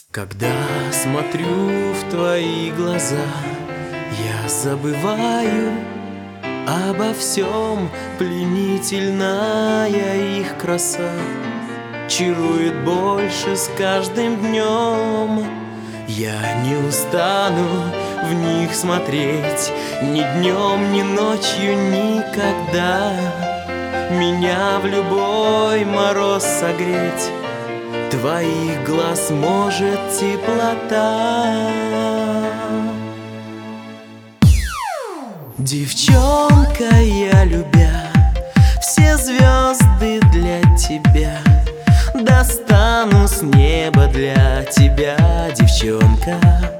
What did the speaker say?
Когда смотрю в твои глаза, я забываю обо всем. Пленительная их краса чарует больше с каждым днем. Я не устану в них смотреть ни днем, ни ночью, никогда. Меня в любой мороз согреть твоих глаз может теплота. Девчонка, я любя все звезды для тебя, достану с неба для тебя, девчонка.